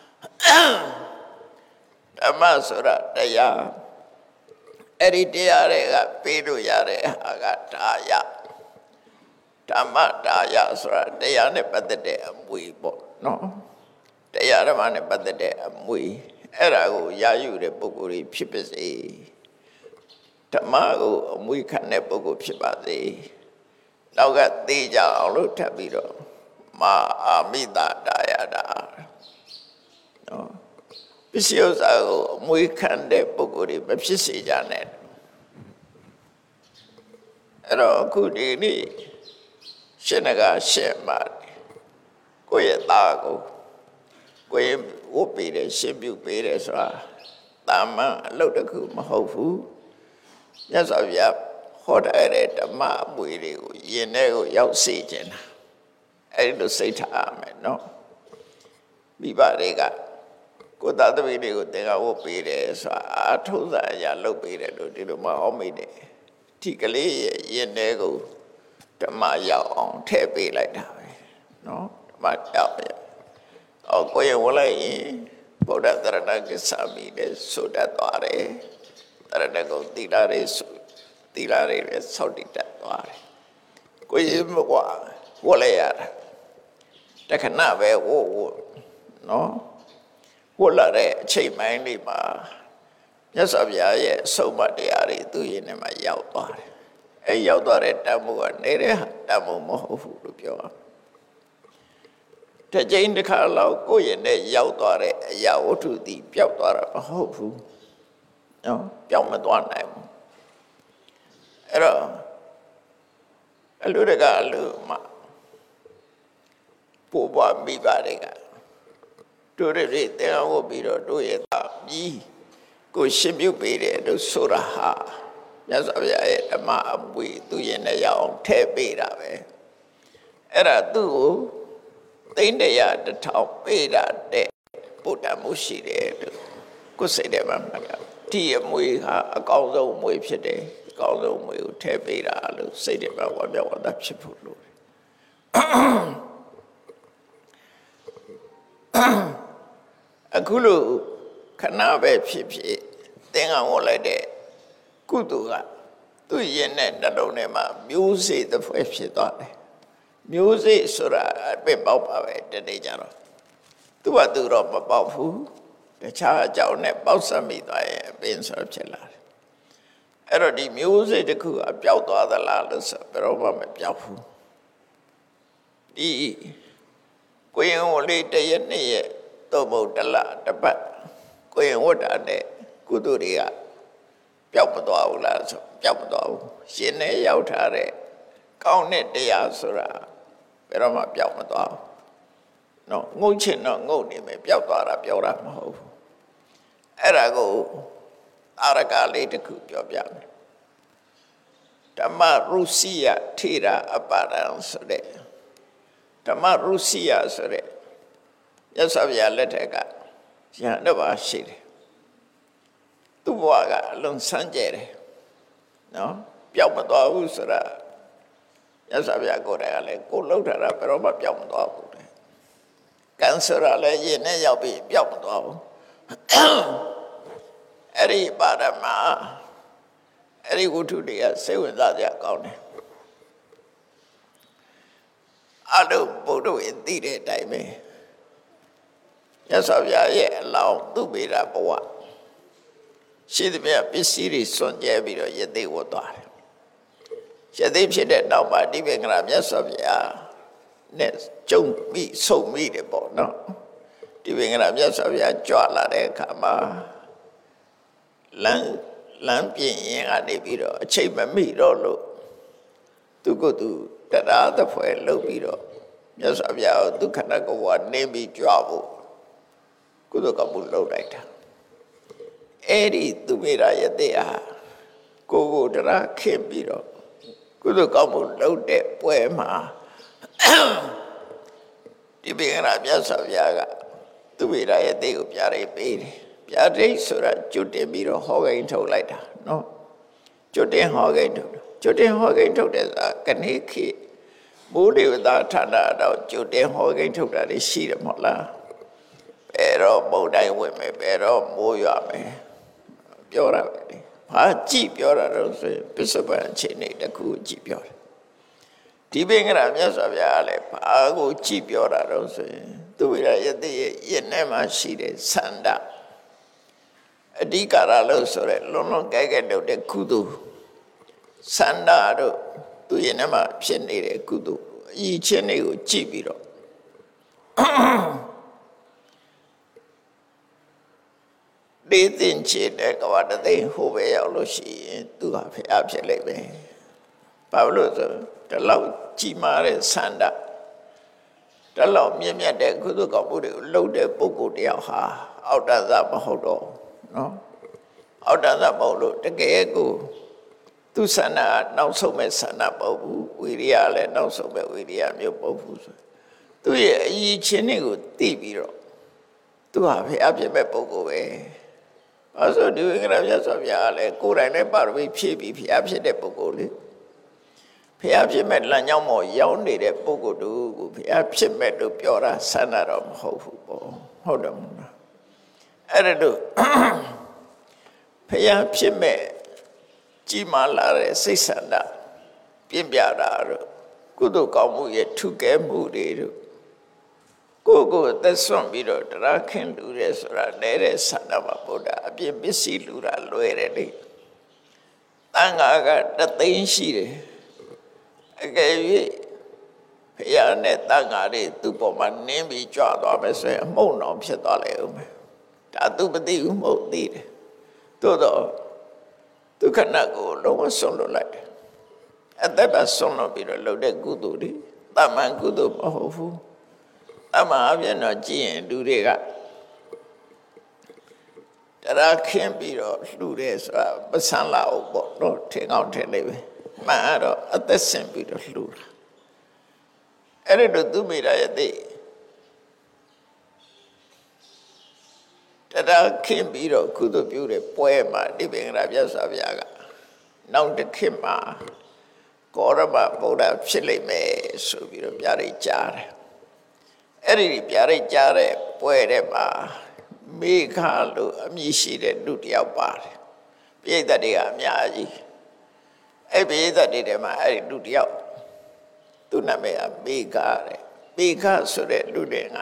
ဓမ္မဆိုတာတရားအဲ့ဒီတရားတွေကပြီးလို့ရတဲ့ဟာကဒါယဓမ္မဒါယဆိုတာတရားနဲ့ပတ်သက်တဲ့အမွေပေါ့နော်တရားဓမ္မနဲ့ပတ်သက်တဲ့အမွေအဲ့ဒါကိုရယူတဲ့ပုဂ္ဂိုလ်ကြီးဖြစ်ပါစေဓမ္မကိုအမွေခံတဲ့ပုဂ္ဂိုလ်ဖြစ်ပါစေနောက်ကသိကြအောင်လို့ထပ်ပြီးတော့မာအာမိတဒါယတာနော်ပစ္စည်းဥစ္စာကိုအမွေခံတဲ့ပုဂ္ဂိုလ်တွေမဖြစ်စေကြနဲ့အဲ့တော့အခုဒီနေ့ရှင်ကရှင်မှာကိုယ့်ရဲ့သားကိုကိုယ်ဝတ်ပေးတယ်ရှင်ပြုပေးတယ်ဆိုတာတာမန်အလုပ်တစ်ခုမဟုတ်ဘူးမြတ်စွာဘုရားဟောထားတဲ့ဓမ္မအမွေတွေကိုယင်ထဲကိုရောက်စေခြင်းတာအဲ့ဒီလိုစိတ်ထားရမယ်နော်မိဘတွေကကိုသားသမီးတွေကိုသင်္ကန်းဝတ်ပေးတယ်ဆိုတာအထုံးစာအရာလုပ်ပေးတယ်လို့ဒီလိုမှဟောမိတယ်ဒီကလေးရဲ့ရင်ထဲကိုဓမ္မရောက်အောင်ထည့်ပေးလိုက်တာပဲနော်ဓမ္မရောက်ရအော်ကိုယ်ဝင်လိုက်ရင်ဗုဒ္ဓသရဏဂစ္ဆာမိနဲ့ဆိုတတ်သွားတယ်သရဏဂုံသီလတွေဆိုသီလတွေလည်းစောင့်တည်တတ်သွားတယ်ကိုယ်မကွာဝတ်လိုက်ရတာတခဏပဲဝတ်ဝတ်နော်ဝတ်လာတဲ့အချိန်ပိုင်းလေးမှာမြတ်စွာဘုရားရဲ့အဆုံးအမတရားတွေသူ့ရင်ထဲမှာရောက်သွားတယ်အဲရောက်သွားတဲ့တန်ဖိုးကနေတဲ့တန်ဖိုးမဟုတ်ဘူးလို့ပြောတာတစ်ချိန်တစ်ခါလောက်ကိုယ့်ရင်ထဲရောက်သွားတဲ့အရာဝတ္ထုသည်ပျောက်သွားတာမဟုတ်ဘူးနော်ပျောက်မသွားနိုင်ဘူးအဲ့တော့အလူတကအလူမှပို့ပွားမိပါတွေကတို့တွေတဲ့ဟောပြီးတော့တို့ရဲ့သားပြီးကိုရှင်းပြုပေးတယ်လို့ဆိုတာဟာမြတ်စွာဘုရားရဲ့ဓမ္မအမွေသူ့ရင်ထဲရောက်အောင်ထည့်ပေးတာပဲအဲ့ဒါသူ့ကိုသိန်းတရာတစ်ထောင်ပေးတာတဲ့ပို့တမှုရှိတယ်လို့ကိုယ်စိတ်ထဲမှာမှတ်ရဒီအမွေဟာအကောင်းဆုံးအမွေဖြစ်တယ်အကောင်းဆုံးအမွေကိုထည့်ပေးတာလို့စိတ်ထဲမှာဝါပြောဝါတာဖြစ်ဖို့လို့အခုလိုခဏပဲဖြစ်ဖြစ်သင်္ကန်းဝတ်လိုက်တဲ့ကုသိုလ်ကသူ့ရင်နဲ့နှလုံးထဲမှာမျိုးစေ့တစ်ဖွဲ့ဖြစ်သွားတယ်မျိုးစေ့ဆိုတာအပင်ပေါက်ပါပဲတနေ့ကျတော့သူ့ဘာသူတော့မပေါက်ဘူးတခြားအကြောင်းနဲ့ပေါက်ဆက်မိသွားရင်အပင်ဆိုဖြစ်လာတယ်အဲ့တော့ဒီမျိုးစေ့တစ်ခုအပျောက်သွားသလားလို့ဆိုဘယ်တော့မှမပျောက်ဘူးဒီကိုရင်ဝလေးတရက်နှစ်ရက်တော့ဘုဒ္ဓလတပတ်ကိုရင်ဝတ်တာနဲ့ကုသိုလ်တွေကပျောက်မသွားဘူးလားဆိုပျောက်မသွားဘူးရှင်နဲ့ရောက်ထားတဲ့ကောင်းတဲ့တရားဆိုတာဘယ်တော့မှပျောက်မသွားဘူးနော်ငုံချင်တော့ငုံနေမယ်ပျောက်သွားတာပြောတာမဟုတ်ဘူးအဲ့ဒါကိုအာရကလေးတစ်ခုပြောပြမယ်ဓမ္မရုစီယထေရအပါဒံဆိုတဲ့ဓမ္မရုစီယဆိုတဲ့ရသော်ဗျာလက်ထက်ကရဟန်းတစ်ပါးရှိတယ်သူ့ဘဝကအလုံးစမ်းကြဲတယ်နော်ပျောက်မသွားဘူးဆိုတာရသော်ဗျာကိုယ်တိုင်ကလည်းကိုလှုပ်ထားတာဘယ်တော့မှပျောက်မသွားဘူးတဲ့ကံဆိုတာလည်းရင်နဲ့ရောက်ပြီးပျောက်မသွားဘူးအဲ့ဒီပါရမအဲ့ဒီဝတ္ထုတွေကစိတ်ဝင်စားကြကောင်းတယ်အလုံးဘုဒ္ဓဝေသိတဲ့အတိုင်းပဲရသော်ဗျာရဲ့အလောင်းသူ့မိတာဘဝရှိသမျှပစ္စည်းတွေစွန့်ကြဲပြီးတော့ယသိဝတ်သွားတယ်ယသိဖြစ်တဲ့နောက်မှာဒီဘင်္ဂလာမြတ်စွာဘုရားနဲ့ကျုံပြီးဆုံမိတယ်ပေါ့နော်ဒီဘင်္ဂလာမြတ်စွာဘုရားကြွလာတဲ့အခါမှာလမ်းလမ်းပြင်ရင်ကနေပြီးတော့အချိန်မမိတော့လို့သူကသူတရားသဖွယ်လုပ်ပြီးတော့မြတ်စွာဘုရားဒုက္ခနာကိုနေပြီးကြွဖို့ကုသိုလ်ကမှုလုပ်လိုက်တာအဲ့ဒီသူမိရာယတိဟာကိုကိုတရားခင်ပြီးတော့ကုသိုလ်ကောင်းမှုလုပ်တဲ့ပွဲမှာဒီဘင်္ဂလာမြတ်စွာဘုရားကသူမိရာယတိကိုပြရိတ်ပေးတယ်ပြရိတ်ဆိုတာကျွတ်တင်ပြီးတော့ဟောကိန်းထုတ်လိုက်တာနော်ကျွတ်တင်ဟောကိန်းထုတ်ကျွတ်တင်ဟောကိန်းထုတ်တဲ့စာကနေခေမိုးလေဝသဌာနတော့ကျွတ်တင်ဟောကိန်းထုတ်တာလေးရှိတယ်မဟုတ်လားဘယ်တော့မုန်တိုင်းဝင်မယ်ဘယ်တော့မိုးရွာမယ်ပြောတာပဲလေဘာကြည့်ပြောတာတော့ဆိုရင်ပစ္စုပန်အခြေအနေတစ်ခုကြည့်ပြောတယ်ဒီဘင်္ဂလာမြတ်စွာဘုရားလည်းဘာကိုကြည့်ပြောတာတော့ဆိုရင်သူဝိရယတိရဲ့ယင်ထဲမှာရှိတဲ့ဆန္ဒအဓိကရလို့ဆိုရဲလုံးလုံးကဲကဲလုပ်တဲ့ကုသိုလ်ဆန္ဒတို့သူယင်ထဲမှာဖြစ်နေတဲ့ကုသိုလ်အရေးချင်းတွေကိုကြည့်ပြီးတော့ဒေသင်ချေတဲ့ကဝတ္တသိဟိုပဲရောက်လို့ရှိရင်သူဟာဖျားဖြစ်လိမ့်မယ်ဘာလို့ဆိုတလောက်ကြည်မာတဲ့ဆန္ဒတလောက်မြင့်မြတ်တဲ့ကုသိုလ်ကောင်းမှုတွေကိုလုပ်တဲ့ပုဂ္ဂိုလ်တယောက်ဟာအောက်တန်းသားမဟုတ်တော့နော်အောက်တန်းသားမဟုတ်လို့တကယ်ကိုသူဆန္ဒနောက်ဆုံးမဲ့ဆန္ဒမဟုတ်ဘူးဝိရိယလည်းနောက်ဆုံးမဲ့ဝိရိယမျိုးမဟုတ်ဘူးဆိုသူရဲ့အရေးချင်းတွေကိုသိပြီးတော့သူဟာဖျားဖြစ်မဲ့ပုဂ္ဂိုလ်ပဲအဲဆိုဒီဝိကရမြတ်စွာဘုရားလည်းကိုယ်တိုင်လည်းပါရမီဖြည့်ပြီးဖျားဖြစ်တဲ့ပုဂ္ဂိုလ်လေဖျားဖြစ်မဲ့လမ်းကြောင်းပေါ်ရောက်နေတဲ့ပုဂ္ဂိုလ်တို့ကိုဖျားဖြစ်မဲ့လို့ပြောတာဆန္ဒတော့မဟုတ်ဘူးပေါ့ဟုတ်တယ်မလားအဲ့ဒါတို့ဖျားဖြစ်မဲ့ကြီးမားလာတဲ့စိတ်ဆန္ဒပြင်းပြတာတို့ကုသိုလ်ကောင်းမှုရဲ့ထုကဲမှုတွေတို့ကိုယ်ကိုယ်သက်ဆွန့်ပြီးတော့တရားခင်လူရဲဆိုတာနေတဲ့ဆန္ဒမှာဗုဒ္ဓအပြည့်ပစ္စည်းလူတာလွယ်တယ်လေတန်ခါကတသိန်းရှိတယ်အကယ်၍ဖယားနဲ့တန်ခါတွေသူ့ပေါ်မှာနင်းပြီးကြွသွားမယ်ဆိုရင်အမှုန့်တော်ဖြစ်သွားလေဦးမယ်ဒါသူမသိဘူးမဟုတ်သေးတယ်သို့တော့ဒုက္ခနာကိုလုံးဝဆုံးလွတ်လိုက်တယ်အသက်ပါဆုံးလွတ်ပြီးတော့လုပ်တဲ့ကုသိုလ်တွေတမန်ကုသိုလ်မဟုတ်ဘူးအမှန်အပြင်တော့ကြည့်ရင်လူတွေကတရားခင်းပြီးတော့လှူတယ်ဆိုတာပစံလာအောင်ပေါ့နော်ထင်အောင်ထင်နေပဲမှန်တော့အသက်ဆင်ပြီးတော့လှူတာအဲ့ဒါသူမိတာရဲ့သိတရားခင်းပြီးတော့ကုသိုလ်ပြုတဲ့ပွဲမှာဒီပင်ကရာပြတ်စွာဘုရားကနောက်တစ်ခေတ်မှာကောရမဗုဒ္ဓဖြစ်လိမ့်မယ်ဆိုပြီးတော့ပြရိတ်ကြားတယ်အဲ့ဒီပြရိတ်ကြားတဲ့ပွဲတဲ့မှာမေခါလို့အမည်ရှိတဲ့လူတစ်ယောက်ပါတယ်ပြိဿတ်တွေကအများကြီးအဲ့ပြိဿတ်တွေထဲမှာအဲ့ဒီလူတစ်ယောက်သူ့နာမည်ကမေခါတဲ့မေခါဆိုတဲ့လူတွေက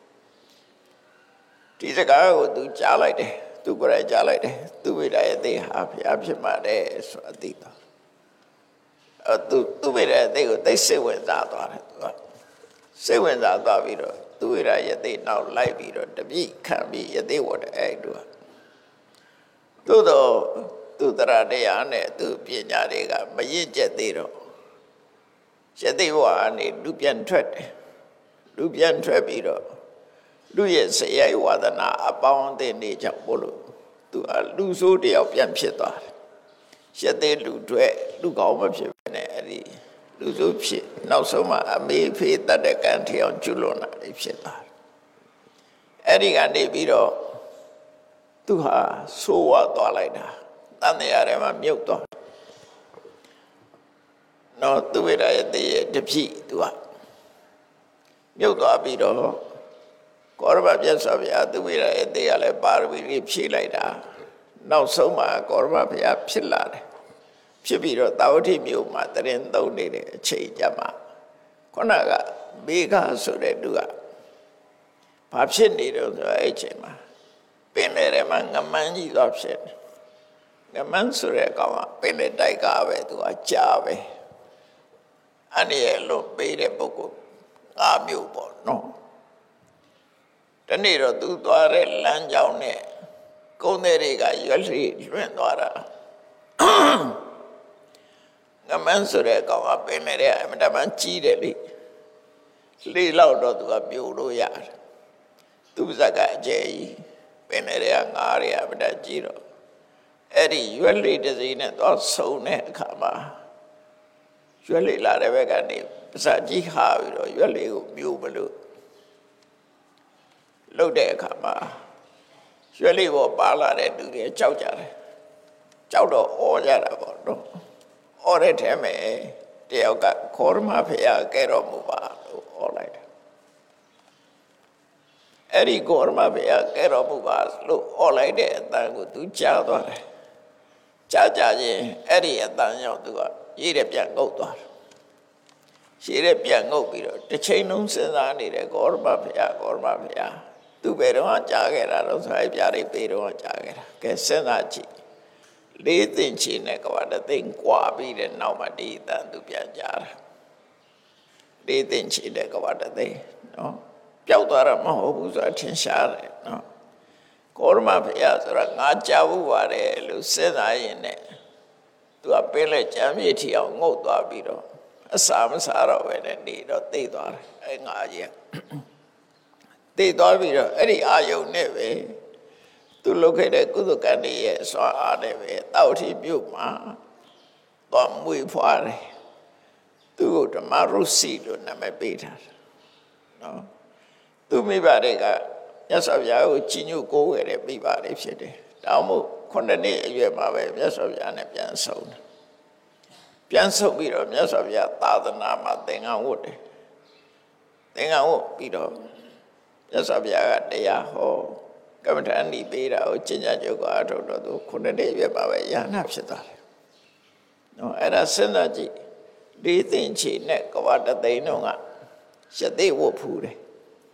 ဒီစကားကိုသူကြားလိုက်တယ်သူကိုယ်တိုင်ကြားလိုက်တယ်သူဝိဒရဲ့သေဟာဖျားဖြစ်မှာတဲ့ဆိုအသိတော့အဲသူသူဝိဒရဲ့သေကိုသိစိတ်ဝင်စားသွားတယ်သူကစိတ်ဝင်စားသွားပြီးတော့သူဝိဒရဲ့သေနောက်လိုက်ပြီးတော့တပိခံပြီးယသေဝတ်အဲ့တူသို့တော့သူတရားတရားနဲ့သူပညာတွေကမရင့်ကျက်သေးတော့ယသေဝတ်အနေလူပြန်ထွက်တယ်လူပြန်ထွက်ပြီးတော့လူရဲ့စရိုက်ဝါဒနာအပေါင်းအသင်းတွေကြောင့်ဘလို့သူအလူဆိုးတယောက်ပြန်ဖြစ်သွားတယ်ရသေးလူတွေလူကောင်းမဖြစ်ဘဲနဲ့အဲ့ဒီလူဆိုးဖြစ်နောက်ဆုံးမှအမေဖေးတတ်တဲ့ကံထီအောင်ကျွလွန်လာတယ်ဖြစ်သွားတယ်အဲ့ဒီကနေပြီးတော့သူဟာဆိုးဝါသွားလိုက်တာတန်တရားထဲမှာမြုပ်သွားတော့သူဝိရရဲ့တည်းရဲ့တပိသူကမြုပ်သွားပြီးတော့ကောရမပြတ်စွာဘုရားသူဝိရရဲ့တရားလည်းပါရမီကြီးဖြည့်လိုက်တာနောက်ဆုံးမှာကောရမဘုရားဖြစ်လာတယ်ဖြစ်ပြီးတော့တာဝတိမြို့မှာတရင်သုံးနေတဲ့အချိန်ကြမှာခုနကမေဃဆိုတဲ့သူကဘာဖြစ်နေတော့ဆိုအဲ့အချိန်မှာပင်လေထဲမှာငမန်းကြီးသွားဖြစ်တယ်ငမန်းဆိုတဲ့ကောင်ကပင်လေတိုက်ကပဲသူကကြားပဲအနေရလို့ပေးတဲ့ပုဂ္ဂိုလ်ငါမျိုးပေါ့နော်တနေ့တော့သူသွားတဲ့လမ်းကြောင်းနဲ့ကုန်းတဲ့တွေကရွက်လိလွင့်သွားတာငမန်းဆိုတဲ့ကောင်ကပင်လေတဲ့အမတမကြီးတယ်လေလေလောက်တော့သူကပြိုလို့ရတယ်သူဇက်ကအကျယ်ကြီးပင်လေတွေကငါးတွေအမတကြီးတော့အဲ့ဒီရွက်လိတစ်စီးနဲ့သွားဆုံတဲ့အခါမှာရွက်လိလာတဲ့ဘက်ကနေပစကြီးဟာပြီးတော့ရွက်လိကိုမြူမလို့လှုပ်တဲ့အခါမှာရွှေလေးပေါ်ပါလာတဲ့လူတွေကြောက်ကြတယ်ကြောက်တော့အော်ကြတာပေါ့နော်အော်တဲ့ထဲမှာတယောက်ကခေါရမဖေရကဲတော်မူပါလို့အော်လိုက်တယ်အဲ့ဒီခေါရမဖေရကဲတော်မူပါလို့အော်လိုက်တဲ့အတန်ကိုသူကြားသွားတယ်ကြားကြချင်းအဲ့ဒီအတန်ရောက်သူကရေးတဲ့ပြန်ငုတ်သွားတယ်ရေးတဲ့ပြန်ငုတ်ပြီးတော့တစ်ချိန်လုံးစဉ်းစားနေတဲ့ခေါရမဖေရခေါရမဖေရသူဘယ်တော့ကြားခဲ့တာတော့ဆိုပြရိပေတော့ကြားခဲ့တာကဲစဉ်းစားကြည့်လေးသိင်ချီနဲ့ကဘာတသိင်ကွာပြီးတဲ့နောက်မှာဒီအတန်သူပြန်ကြားတာလေးသိင်ချီနဲ့ကဘာတသိင်နော်ပျောက်သွားတာမဟုတ်ဘူးဆိုတာထင်ရှားတယ်နော်ကောရမဖရာဆိုတာငါကြားဘူးပါတယ်လို့စဉ်းစားရင်နဲ့သူကပင်းလဲကြမ်းမြေထီအောင်ငုတ်သွားပြီးတော့အစာမစားတော့ပဲနဲ့နေတော့သိသွားတယ်အဲငါကြီးသိသွားပြီးတော့အဲ့ဒီအာယုန်နဲ့ပဲသူလုပ်ခဲ့တဲ့ကုသကံတွေရဲ့စွာအားနဲ့ပဲတောက်ထီပြုတ်မှာတော့မွေဖွားတယ်သူ့ကိုဓမ္မရုစီလို့နာမည်ပေးထားတယ်နော်သူမိဘတွေကမြတ်စွာဘုရားကိုကြည်ညိုကိုးဝယ်တဲ့မိဘတွေဖြစ်တယ်ဒါမှမဟုတ်ခုနှစ်နှစ်အရွယ်မှာပဲမြတ်စွာဘုရားနဲ့ပြန်ဆုံတယ်ပြန်ဆုံပြီးတော့မြတ်စွာဘုရားသာသနာမှာသင်္ကန်းဝတ်တယ်သင်္ကန်းဝတ်ပြီးတော့မြတ်စွာဘုရားကတရားဟောကမ္မထာဏီပေးတာကိုကျင့်ကြံကြုတ်ကအထုတ်တော့သူခုနှစ်နှစ်ရွယ်ပါပဲယဟနာဖြစ်သွားတယ်နော်အဲ့ဒါစဉ်းစားကြည့်လေးသိန်းချီနဲ့ကဝတသိန်းတော့ကရှစ်သိဝတ်ဖူးတယ်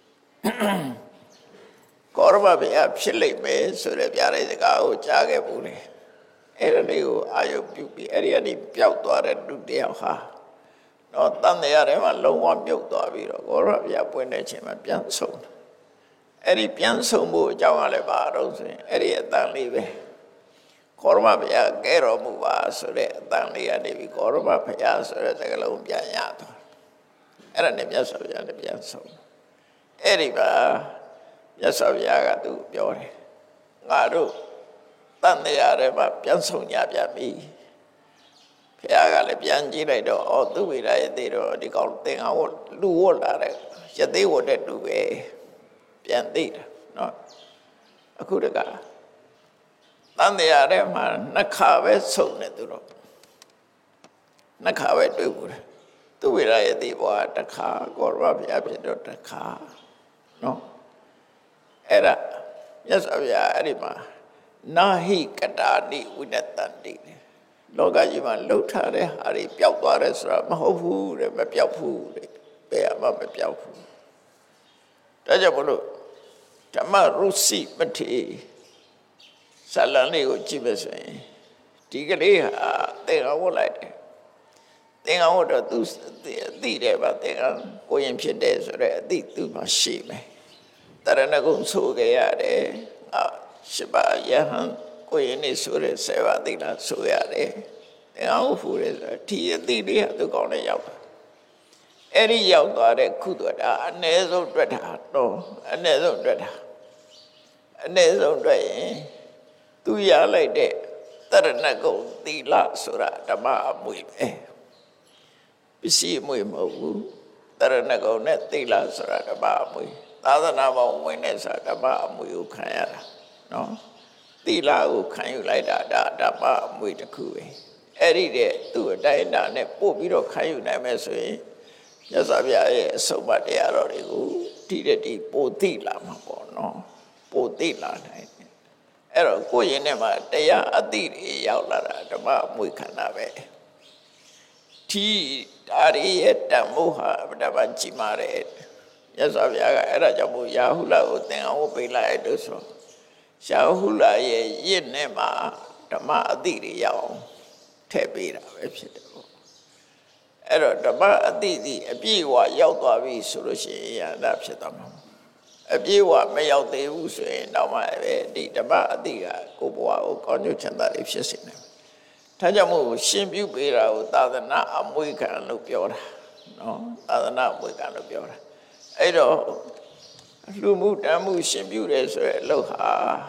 ကောရမဘုရားဖြစ်လိမ့်မယ်ဆိုတဲ့ဗျာဒိတ်စကားကိုကြားခဲ့ဘူးလေအဲ့ဒါလေးကိုအာယုပြုပြီးအဲ့ဒီအနေ့ပျောက်သွားတဲ့လူတယောက်ဟာတော့တန်တရားထဲမှာလုံးဝမြုပ်သွားပြီးတော့ကောရမဘုရားပွင့်တဲ့အချိန်မှာပြန်ဆုံတယ်အဲ့ဒီပြန်ဆုံဖို့အကြောင်းကလည်းပါတော့ဆိုရင်အဲ့ဒီအတန်လေးပဲကောရမဘုရားကဲတော်မူပါဆိုတဲ့အတန်လေးကနေပြီးကောရမဘုရားဆိုတဲ့စကားလုံးပြန်ရသွားအဲ့ဒါနဲ့မြတ်စွာဘုရားနဲ့ပြန်ဆုံအဲ့ဒီပါမြတ်စွာဘုရားကသူပြောတယ်ငါတို့တန်တရားထဲမှာပြန်ဆုံကြပြန်ပြီဘုရားကလည်းပြန်ကြည့်လိုက်တော့ဩသူဝိရရဲ့သေးတော့ဒီကောင်သင်္ကန်းဝတ်လူဝတ်လာတဲ့ရသေးဝတ်တဲ့လူပဲပြန်သိတာနော်အခုတကတန်တရားထဲမှာနှစ်ခါပဲဆုံနေသူတော့နှစ်ခါပဲတွေ့ဘူးတယ်သူဝိရရဲ့သေးဘွားတစ်ခါကောရမဘုရားဖြစ်တော့တစ်ခါနော်အဲ့ဒါမြတ်စွာဘုရားအဲ့ဒီမှာနာဟိကတာနိဝိနတန္တိလောကကြီးမှာလှုပ်ထားတဲ့ဟာတွေပျောက်သွားတယ်ဆိုတာမဟုတ်ဘူးတဲ့မပျောက်ဘူးတဲ့ဘယ်မှမပျောက်ဘူးဒါကြောင့်မလို့ဓမ္မရုစီမထေဇာလန်လေးကိုကြည့်မယ်ဆိုရင်ဒီကလေးဟာသင်္ကန်းဝတ်လိုက်တယ်သင်္ကန်းဝတ်တော့သူအသိတယ်ပါသင်္ကန်းကိုရင်ဖြစ်တယ်ဆိုတော့အသိသူ့မှာရှိမယ်တရဏဂုံဆိုခဲ့ရတယ်အာရှိပါယဟန်ကိုရင်နေဆိုရဲဆေဝတိလာဆိုရတယ်သင်္ကန်းဝတ်ဖူးတယ်ဆိုတော့ဒီအသိလေးဟာသူကောင်းတဲ့ရောက်တာအဲ့ဒီရောက်သွားတဲ့ခုတော့ဒါအ ਨੇ ဆုံးတွေ့တာတော့အ ਨੇ ဆုံးတွေ့တာအ ਨੇ ဆုံးတွေ့ရင်သူရလိုက်တဲ့တရဏဂုံသီလဆိုတာဓမ္မအမွေပဲပစ္စည်းအမွေမဟုတ်ဘူးတရဏဂုံနဲ့သီလဆိုတာဓမ္မအမွေသာသနာပေါင်းဝင်တဲ့ဆိုတာဓမ္မအမွေကိုခံရတာနော်သီလကိုခံယူလိုက်တာဒါဓမ္မအမွေတစ်ခုပဲအဲ့ဒီတဲ့သူ့အတိုင်းအတာနဲ့ပို့ပြီးတော့ခံယူနိုင်မယ်ဆိုရင်မြတ်စွာဘုရားရဲ့အဆုံးအမတရားတော်တွေကိုဒီတဲ့ဒီပို့သိလာမှာပေါ့နော်ပို့သိလာနိုင်တယ်အဲ့တော့ကိုယ့်ရင်ထဲမှာတရားအသိတွေရောက်လာတာဓမ္မအမွေခန္ဓာပဲဒီဒါရီရဲ့တန်မိုးဟာဗဒဘာကြည်မာတယ်မြတ်စွာဘုရားကအဲ့ဒါကြောင့်မို့ရာဟုလကိုသင်္ကန်းဝတ်ပေးလိုက်လို့ဆိုရာဟုလရဲ့ရစ်နဲ့မှာဓမ္မအသိတွေရောက်အောင်ထည့်ပေးတာပဲဖြစ်တယ်ပေါ့အဲ့တော့ဓမ္မအသိစီအပြည့်အဝရောက်သွားပြီဆိုလို့ရှိရင်အဲ့ဒါဖြစ်သွားမှာအပြည့်အဝမရောက်သေးဘူးဆိုရင်တော့မှပဲဒီဓမ္မအသိကကိုယ်ဘဝကိုကောင်းကျိုးချမ်းသာတွေဖြစ်စေတယ်ဒါကြောင့်မို့ရှင်ပြုပေးတာကိုသာသနာအမွေခံလို့ပြောတာနော်သာသနာအမွေခံလို့ပြောတာအဲ့တော့လူမှုတမ်းမှုရှင်ပြုတယ်ဆိုရဲအလုပ်ဟာ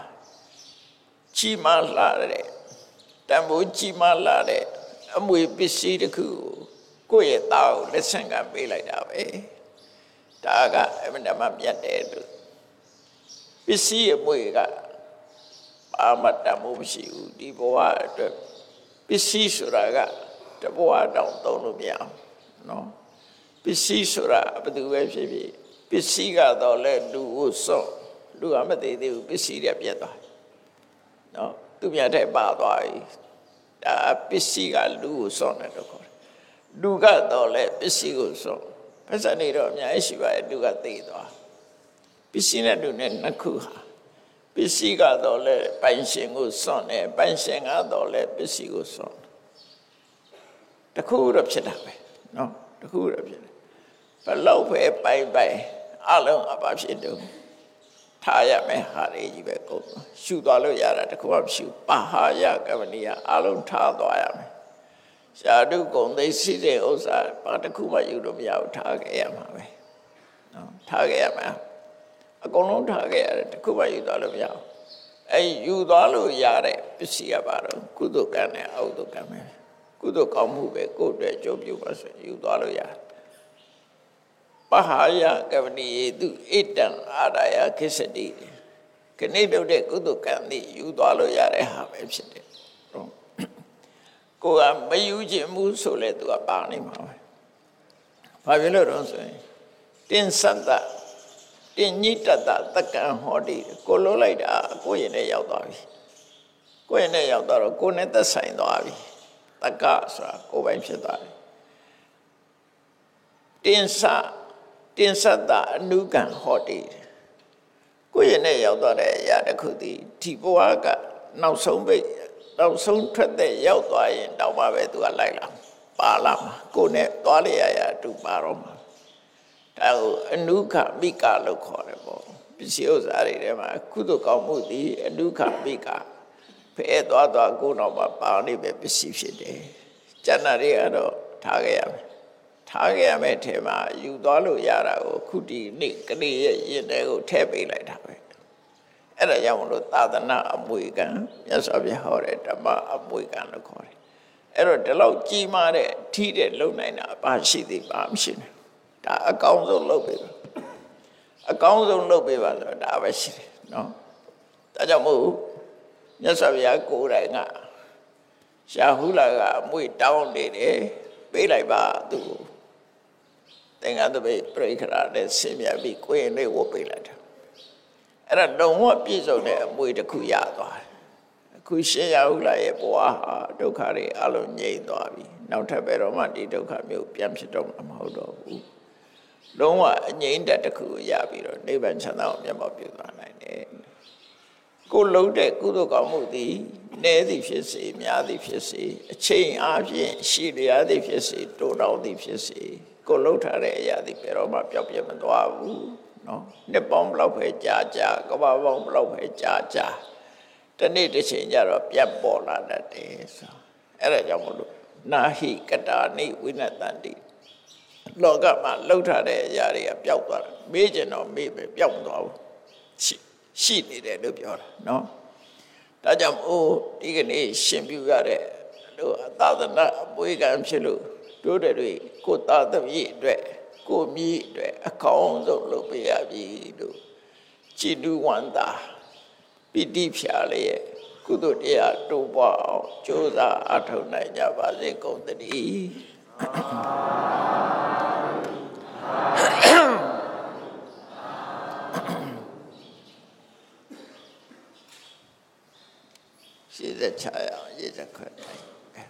ကြီးမားလာတဲ့တမ်းမှုကြီးမားလာတဲ့အမွေပစ္စည်းတစ်ခုကိုယ့်ရဲ့သားကိုလက်ဆင့်ကမ်းပေးလိုက်တာပဲဒါကအမှန်တမ်းမြတ်တယ်လို့ပစ္စည်းအမွေကဘာမှတမ်းမှုမရှိဘူးဒီဘဝအတွက်ပစ္စည်းဆိုတာကတဘဝတောင်သုံးလို့မရအောင်နော်ပစ္စည်းဆိုတာဘယ်သူပဲဖြစ်ဖြစ်ပစ္စည်းကတော့လဲလူကိုစော့လူကမသေးသေးဘူးပစ္စည်းတွေပြတ်သွားနော်သူမြတ်တဲ့ပါသွားပြီဒါပစ္စည်းကလူကိုစော့နေတော့ခေါ်တယ်လူကတော့လဲပစ္စည်းကိုစော့ဖက်စနေတော့အများကြီးရှိပါတယ်လူကသေသွားပစ္စည်းနဲ့လူနဲ့နှစ်ခုဟာပစ္စည်းကတော့လဲပိုင်ရှင်ကိုစွန့်တယ်ပိုင်ရှင်ကတော့လဲပစ္စည်းကိုစွန့်တခုတော့ဖြစ်တာပဲနော်တခုတော့ဖြစ်တယ်ဘလောက်ပဲပိုင်ပိုင်အလုံးအပါဖြစ်တော့ထားရမယ်ဟာတွေကြီးပဲကုန်ရှုသွားလို့ရတာတခုမှမရှိဘူးပါဟာယကမဏီယအလုံးထားသွားရမယ်ရှားတုကုန်သိစီတဲ့ဥစ္စာဘာတခုမှယူလို့မရဘူးထားခဲ့ရမှာပဲနော်ထားခဲ့ရမှာအကုန်လုံးထားခဲ့ရတယ်တခုမှယူသွားလို့မရဘူးအဲယူသွားလို့ရတဲ့ပစ္စည်းကပါတော့ကုသိုလ်ကံနဲ့အကုသိုလ်ကံပဲကုသိုလ်ကောင်းမှုပဲကိုယ်အတွက်အကျိုးပြုပါဆိုယူသွားလို့ရတယ် Pahaya Gavani do Etan Adaya Kisadi. Canado de Kudukandi, you dollar yare have it. Go and Mayuji Musole to a barney. Pavilo Rose. Tin Santa. Tin Nita that the can hodi. Cololaida, go in a yaudavi. Go in a yaudaro, go net the sign davi. The casa, go by Shadai. Tin Sa. Tin Santa, Nukan hodi. Go in a yaudare yadakudi. Tibuaga, now so big. Now soon tread the yaudai and Dawave to a laila. Palam, go net, Dalia to Baroma. A nuka mika look horrible. Pisios Aridema, Kudukamudi, a nuka mika. Pay Dada Gunoma Bounty Bessifide. Janariano, Tagayam. Tagayam et him, you dolu yara or kuti nick, you know, tabby like that. And a young Tadana Amuigan, yes, of your horrid, a Amuigan look horrid. Error the low Gimare, Tide Lunina, Bashi the Bamshin. A council low paper. A council low paper, Davashi, no? Tajamu, yes, of your Kuranga. Shahula, we down it, be like Badu. Then other way break around and see me be queen, they will be like. And I don't want piece of them with the Kuyada. Kushayahula, Boaha, Dokari, Alon Ye Davi. Now Taberomati, Dokamil, Piamshidom, Hodo. Don't want Yin that the Kuyabi, they mention out Yamabuan. Go load that Kudokamudi, Nedi Fisi, Miadi Fisi, a chain Avi, Shilia de Fisi, Donald de Fisi, go load her, Yadi Peroma, Piapiam and Wavu. No, the bomb blow a jaja, go bomb blow a jaja. The need to change your Piabola that day. So, Erajamu, Nahi, Katani, Winatandi. Logama, Lota, Yari, a Piauta, Major no maybe Piauta. She needed a pure, no? Tajam O, Digani, Shimbuare, do a thousand Buigam Shilu, do the way, go out of ye, go me, a count of Lopia, do. Chidu Wanda, be deep shally, good dear, do wow, Josa, Atona, Java, they go the D. She's a child, she's a good thing.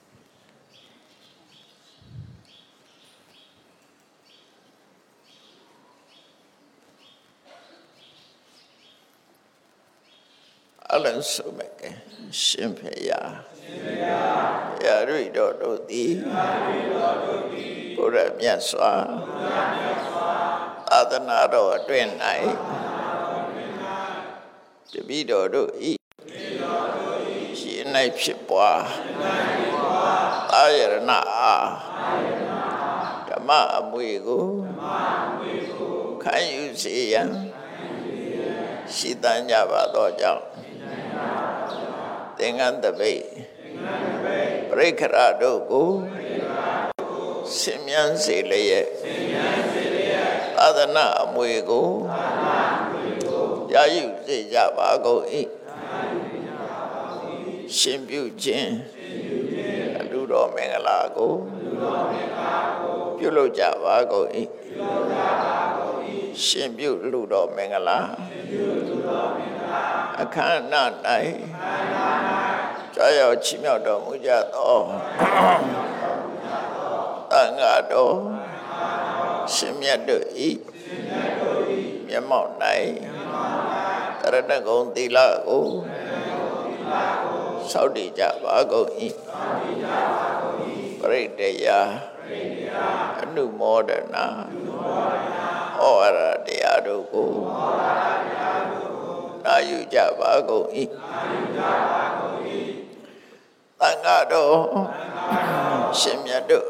Alan Sumek, Shimpaya, Yarido Dodi, Pura Miaswa, Adanado Twin Night, Debido do eat. Night shipwa, Ayar na, Dama Muigo, can you see yan? Shitanya Vadoja, Tingan the Bay, Breakerado go, Simian Sileye, Adana Muigo, Yayu de Javago eat. Shimbu Jin, Ludo Mengalago, Pulo Javago, Shimbu Ludo Mengala, I can't not die. Jayo Chimodo Mujato, Tangado, Shimyado eat, Yamon Nai, Taranagon de Lago. Saudi Java go in. Great day, a new modern. Or the other go. Now you Java go in. Tangado, Shimyado,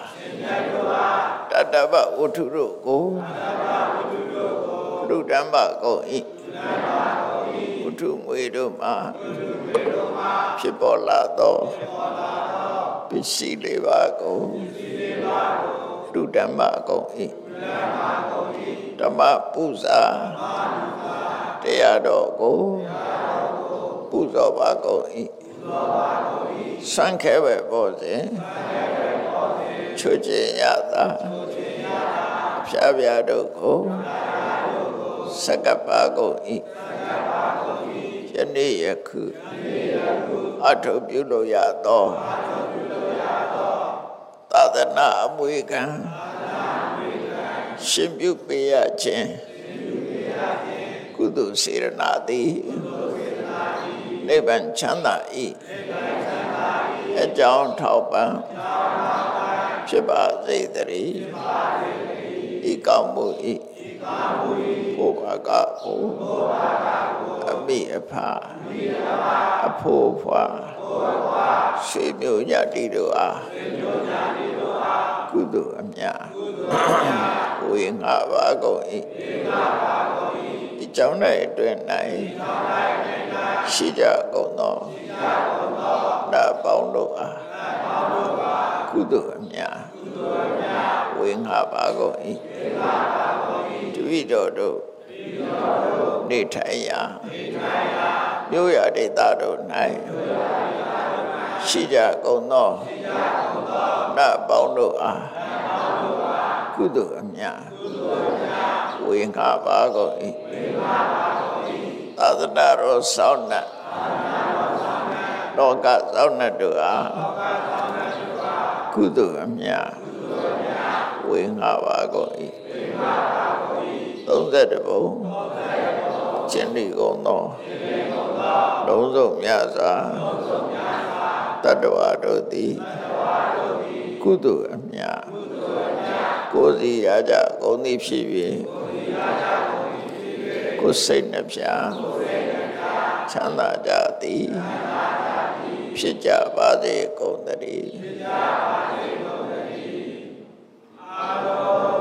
Tadaba Uturu go. Ludamba go in. Utum Widuma. Chibolado, Pisilivago, လူဓမ္မကုန်၏ဓမ္မပူဇာတရားတော်ကိုပူဇော်ပါကုန်၏စံခဲပဲပေါ်စဉ်ချွတ်ကျင်ရသာအဖျားဖျားတို့ကိုစကပ်ပါကုန်၏ယနေ့ယခုအထုပြုလို့ရသောသာသနာအမွေခံရှင်ပြုပေးရခြင်းကုသိုလ်စေရနာသည်နိဗ္ဗာန်ချမ်းသာ၏အကြောင်းထောက်ပံ့ဖြစ်ပါစေတည်းဤကောင်းမှု၏ဘုရားကကိုအမိအဖအဖိုးဖွာဆွေမျိုးညတိတို့အားကုသိုလ်အမြတ်ဝေငှပါကုန်၏ဒီကြောင့်၌အတွင်၌ရှိကြကုန်သောနာပေါင်းတို့အားကုသိုလ်အမြတ်ဝေငှပါကုန်၏တပည့်တော်တို့နေထိုင်ရာမြို့ရဒေသတို့၌ရှိကြကုန်သောနာပေါင်းတို့အားကုသိုလ်အမြတ်ဝေငှပါကုန်၏သာသနာတော်ဆောင်နှင့်လောကဆောင်နှင့်တို့အားကုသိုလ်အမြတ်ဝေငှပါကုန်၏သုံးဆယ်တဘုံကျင့်ဤကုန်သောလုံးစုံမြတ်စွာတတ္တဝါတို့သည်ကုသိုလ်အမြတ်ကိုယ်စီရကြကုန်သည်ဖြစ်၍ကိုယ်စိတ်နှပြချမ်းသာကြသည်ဖြစ်ကြပါစေကုန်သတည်းအာလုံး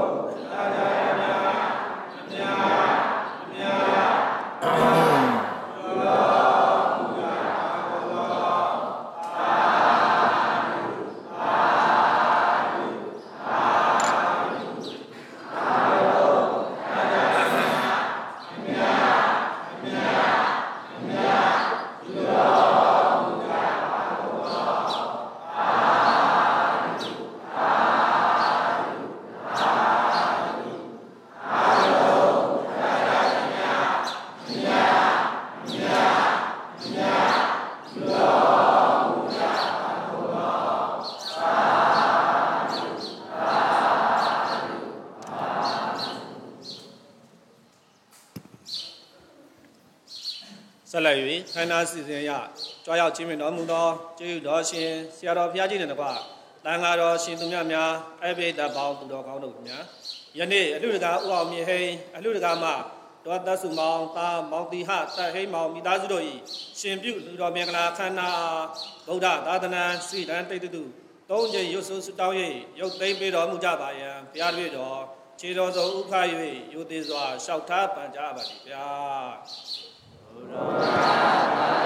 ဆက်လက်၍ခန္ဓာစီစဉ်ရကြွားရောက်ခြင်းမြင့်တော်မူသောကျေးဇူးတော်ရှင်ဆရာတော်ဘုရားကြီးနဲ့တပါတန်ဃာတော်ရှင်သူများများအဘိဓမ္မောင်းသူတော်ကောင်းတို့များယနေ့အလှူတကာဥအောင်မြေဟိန်အလှူတကာမှဒေါ်သက်စုမောင်သာမောင်တိဟသက်ဟိန်မောင်မိသားစုတို့၏ရှင်ပြုလူတော်မင်္ဂလာခန္ဓာဗုဒ္ဓသာသနာစိတံတိတ်တုသုံးကြိမ်ရွတ်ဆိုဆုတောင်း၍ရုပ်သိမ်းပေးတော်မူကြပါယံဘုရားတွေ့တော်ခြေတော်ဆုံးဥခ၍ယုသေးစွာလျှောက်ထားပန်ကြပါသည်ဗျာ